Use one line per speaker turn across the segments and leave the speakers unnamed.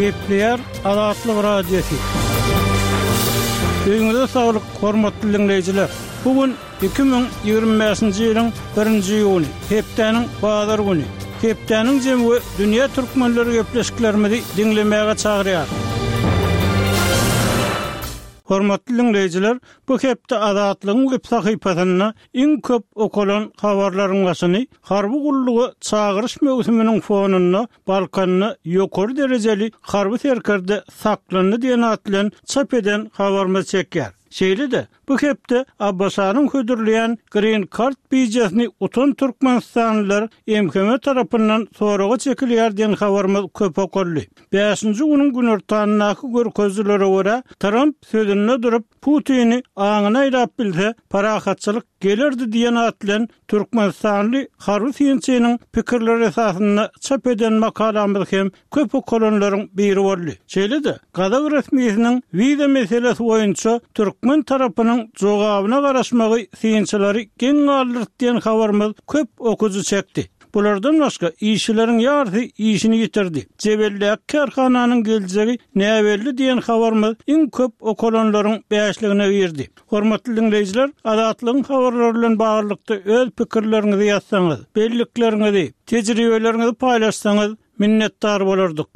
Gepleyer Adatlyk radiosi. Öňüňizde saglyk, hormatly dinleyijiler. Bugün 2025-nji ýylyň 1-nji ýuly, hepdeniň bazar güni. Hepdeniň jemgy dünýä türkmenleri gepleşiklerimizi dinlemäge çagyrýar. Hormatly dinleyijiler, bu hepde Adatlygyň web sahypasyna iň köp okulan habarlaryň başyny harby gullugy çagyryş mewsumynyň fonuna Balkanyny ýokary derejeli harby terkerde saklandy diýen atlan çap eden habarma çekýär. Şeýle-de bu hepde Abbasanyň hödürleýän Green Card bijesini utan Türkmenistanlylar MKM tarapyndan soraga çekilýär diýen habarma köp okully. 5-nji günüň günortanynaky görkezlere görä Trump sözüne durup Putin'i aňyna aýdap bilse parahatçylyk gelerdi diýen atlan Türkmenistanly harby siyasatçynyň pikirleri esasynda çap eden makalamyz hem köp okulanlaryň biri boldy. Şeýle-de Gazak resmiýetiniň wiza meselesi boýunça Türkmen tarapynyň jogabyna garaşmagy siyasatçylary geň aldyr diýen habarymyz köp okuju çekdi. Bulardan başga işçileriň ýardy işini ýitirdi. Jebellik karhananyň geljegi näbelli diýen habarymyz iň köp okulanlaryň bäşligine girdi. Hormatly dinleyijiler, Adatlygyň habarlary bilen baglykda öz pikirleriňizi ýazsaňyz, belliklerinizi, tejribelerinizi paýlaşsaňyz minnetdar bolardyk.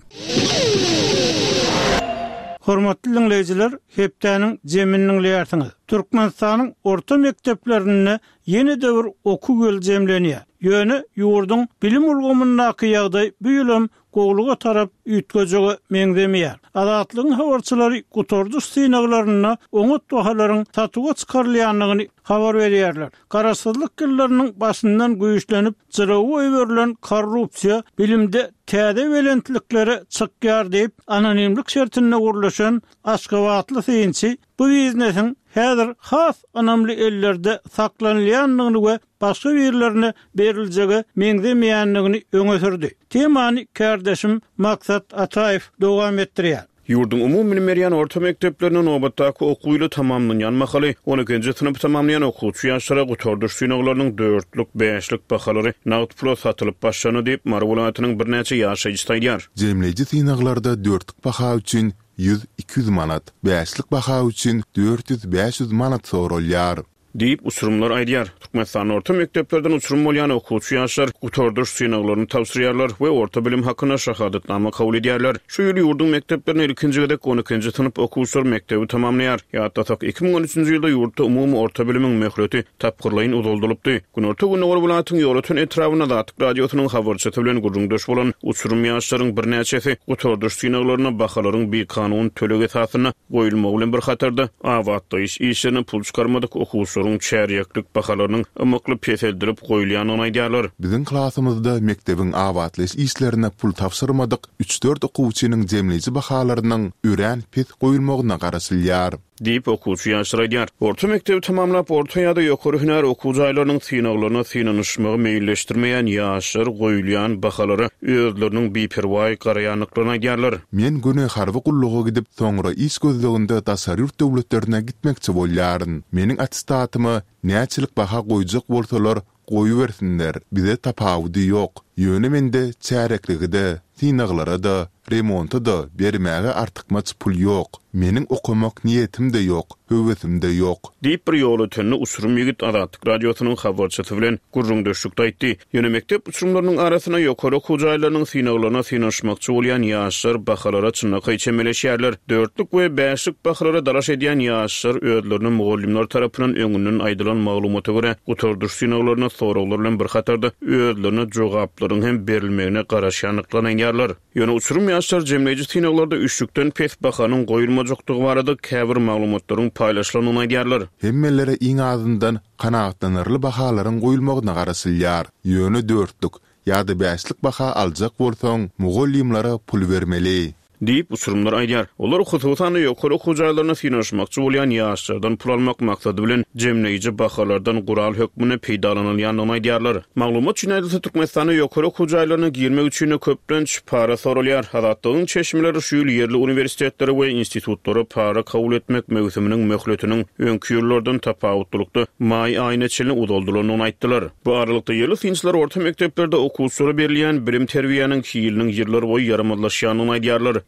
Hormatly dinleyijiler, hepdeniň jeminiň ýartyňyz. Türkmenistanyň orta mekdeplerine ýeni döwür oku göljemlenýär. Ýöne ýurdun bilim ulgamyndaky ýagdaý bu ýylym gowluga tarap üýtgejegi meňdemeýär. Adatlygyň habarçylary gutorduş synaglaryna oňat wahalaryň satyga çykarylýanlygyny habar berýärler. Garaşsyzlyk gillerini başyndan güýçlenip jyrawy öýberilen korrupsiýa bilimde täze welentliklere çykýar diýip anonimlik şertine gurulşan Aşgabatly synçy bu biznesin häzir has anamly ellerde saklanýanlygyny we başga ýerlerine beriljegi meňdemeýänligini öňe sürdi. Temany kardeşim Maksat Ataýew dowam etdirýär.
Yurdun umumy Meryan orta mekteplerinin nobatdaky okuwyly tamamlanýan mahaly 12-nji sınıf tamamlayan okuwçy ýaşlara gutorduş synaglarynyň 4-lik 5-lik bahalary nagd pula satylyp başlany diýip Marwulatynyň bir näçe ýaşaýjy taýýar.
Jemleýi synaglarda 4-lik baha üçin 100-200 manat, 5-lik baha üçin 400-500 manat sorulýar.
Deyip uçurumlar aýdýar. Türkmenistan orta mekteplerden uçurum bolýan okuwçy ýaşlar gutorduş synaglaryny tawsirýarlar we orta bilim hakyna şahadatnama kabul edýärler. Şu ýyly ýurdun mekteplerine 2-nji gedek 12-nji sınıf okuwçylar mektebi tamamlaýar. Ýa-da 2013-nji ýylda ýurtda umumy orta bilimiň möhleti tapgyrlygyny udaldylypdy. Günorta günü Marwulatyň ýöretini etrawyna Adatlyk radiosynyň habarçysy bilen gurrundaş bolan uçurum ýaşlaryň bir näçesi gutorduş synaglaryna bahalaryň bir kanun tölegi esasyna goýulmagy bilen bir hatarda awatdaýyş işlerini pul çykarmadyk okuwçy çäreklik bahalarynyň ymykly peseldirip goýulýanyny aýdýarlar.
Biziň klasymyzda mektebiň awatlyş işlerine pul tapşyrmadyk 3-4 okuwçynyň jemleýi bahalarynyň ürän pes goýulmagyna garaşylýar.
Deyip okuwçy ýaşlar aýdýar. Orta mektebi tamamlap orta ýa-da ýokary hüner okuwçylarynyň synaglaryna synanyşmagy meýilleşdirmeýän ýaşlar goýulýan bahalary özleriniň beperwaý garaýanlyklaryna aýdýarlar.
Men güne harby gulluga gidip soňra iş gözleginde tasarruf döwletlerine gitmekçi bolýaryn. Meniň attestatymy näçilik baha goýjak bolsalar goýubersinler. Bize tapawdy ýok. Ýöne mende çärekligide, synaglara da, remonta da bermäge artykmaç pul ýok. Meniň okumak niýetim de ýok, höwesim de ýok.
Diýip bir ýoly tönne uçurum ýigit Adatlyk radiosynyň habarçysy bilen gurrundaşlykda aýtdy. Ýöne mektep uçurumlarynyň arasyna ýokary okuwçylarynyň synaglaryna synanyşmakçy bolýan ýaşlar bahalara çynnaky çemeleşýärler. 4-lik we 5-lik bahalara dalaş edýän ýaşlar özlerini mugallimler tarapyndan öňünden aýdylan maglumata görä gutorduş synaglaryna soraglar bilen bir hatarda özlerini jogaplaryň hem berilmegine garaşanlyklanan. Ýöne uçurum ýaşlar jemleýi synaglarda 3-lükden pes bahanyň goýulmajokdygy barada käbir maglumatlaryň paýlaşylanyny aýdýarlar.
Hemmelere iň azyndan kanagatlanarly bahalaryň goýulmagyna garaşylýar. Ýöne 4-lik ýa-da 5-lik baha aljak bolsaň, mugallimlere pul bermeli.
Deyip uçurumlar aýdýar. Olar hususan ýokary okuwçylaryna synanyşmakçy bolýan ýaşlardan pul almak maksady bilen jemleýici bahalardan gural hökmüne peýdalanylýanyny aýdýarlar. Maglumat üçin aýdylsa Türkmenistanyň ýokary okuwçylaryna girmek üçin köpden para sorulýar. Adatlygyň çeşmeleri şu ýyl ýerli universitetleri we institutlary para kabul etmek mewsumynyň möhletiniň öňki ýyllardan tapawutlykda may aýyna çelin udaldylanyny aýtdylar. Bu aralykda ýerli synçylar orta mekteplerde okuwçylara berilýän bilim terbiýanyň ýylnyň ýyllar boýy ýaramazlaşýanyny aýdýarlar.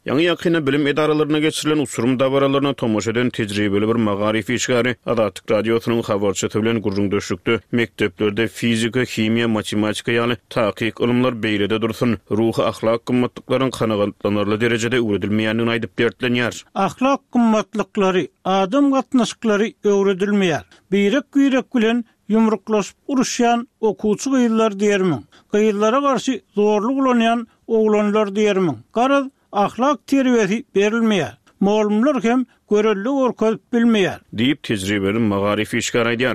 Ýa-ni ýakyna bilim edaralaryna geçirilen usurum dabaralarına tomoş eden tejribeli bir magarifi işgari Adatyk radiosynyň habarçy bilen gurrundaşykdy. Mekteplerde fizika, himiýa, matematika ýaly takyk ilmler beýlede dursun. Ruhy ahlak gymmatlyklaryň kanagatlanarly derejede öwredilmeýänini aýdyp berdiler.
Ahlak gymmatlyklary, adam gatnaşyklary öwredilmeýär. Beýrek bilen yumruklaşyp uruşýan okuwçy gyýylar diýermiň. Gyýylara garşy zorluk ulanýan oglanlar diýermiň. Garaz ahlak terbiyesi berilmeýär. Muallimler hem görelli orkalyp bilmeýär.
Diýip tejribeli magarifi işgari aýdýar.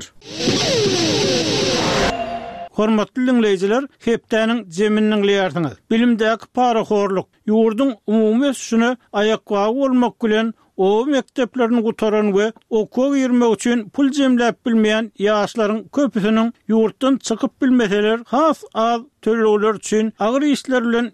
Hormatly dinleýijiler, hepdäniň jeminiň ýartyňyz. Bilimdäki paraxorluk, ýurdun umumy ösüşine aýakbagy bolmak bilen o mekteplerini gutaran we okuw girmek üçin pul jemläp bilmeýän ýaşlaryň köpüsiniň ýurtdan çykyp bilmeseler, has az töleler üçin agyr işler bilen